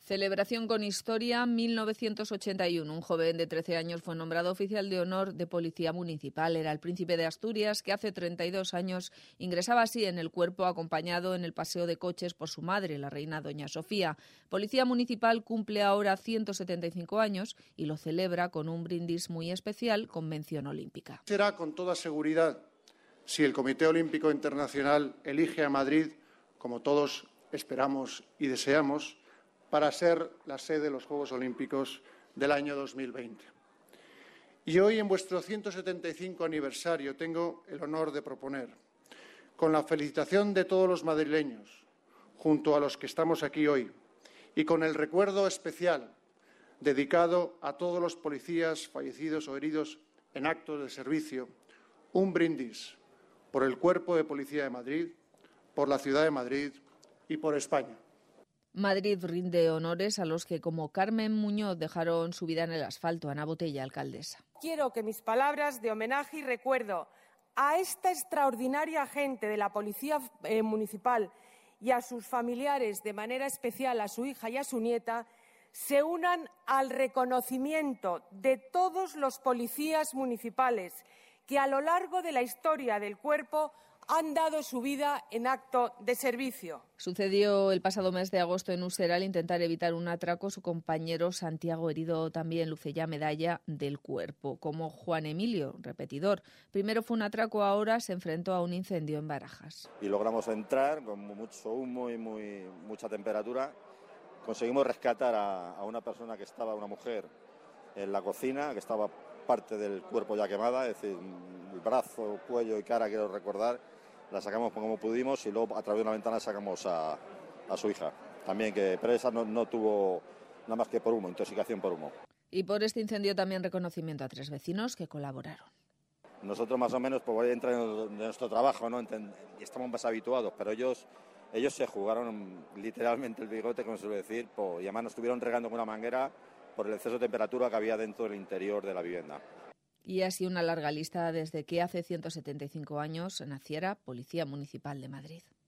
Celebración con historia. 1981. Un joven de 13 años fue nombrado oficial de honor de Policía Municipal. Era el príncipe de Asturias que hace 32 años ingresaba así en el cuerpo, acompañado en el paseo de coches por su madre, la reina doña Sofía. Policía Municipal cumple ahora 175 años y lo celebra con un brindis muy especial con mención olímpica. Será con toda seguridad si el Comité Olímpico Internacional elige a Madrid, como todos esperamos y deseamos, para ser la sede de los Juegos Olímpicos del año 2020. Y hoy, en vuestro 175 aniversario, tengo el honor de proponer, con la felicitación de todos los madrileños, junto a los que estamos aquí hoy, y con el recuerdo especial dedicado a todos los policías fallecidos o heridos en actos de servicio, un brindis por el Cuerpo de Policía de Madrid, por la Ciudad de Madrid y por España. Madrid rinde honores a los que, como Carmen Muñoz, dejaron su vida en el asfalto. Ana Botella, alcaldesa. Quiero que mis palabras de homenaje y recuerdo a esta extraordinaria gente de la Policía Municipal y a sus familiares, de manera especial a su hija y a su nieta, se unan al reconocimiento de todos los policías municipales que a lo largo de la historia del cuerpo han dado su vida en acto de servicio. Sucedió el pasado mes de agosto en Usera al intentar evitar un atraco. Su compañero Santiago, herido también, luce ya medalla del cuerpo, como Juan Emilio, repetidor. Primero fue un atraco, ahora se enfrentó a un incendio en Barajas. Y logramos entrar con mucho humo y mucha temperatura. Conseguimos rescatar a una persona que estaba, una mujer, en la cocina, que estaba parte del cuerpo ya quemada, es decir, el brazo, cuello y cara, quiero recordar. La sacamos como pudimos y luego a través de una ventana sacamos a su hija. También, pero esa no tuvo nada más que por humo, intoxicación por humo. Y por este incendio también reconocimiento a 3 vecinos que colaboraron. Nosotros más o menos, pues voy a entrar en nuestro trabajo, ¿no? Y estamos más habituados, pero ellos se jugaron literalmente el bigote, como se suele decir, y además nos estuvieron regando con una manguera por el exceso de temperatura que había dentro del interior de la vivienda. Y así una larga lista desde que hace 175 años naciera Policía Municipal de Madrid.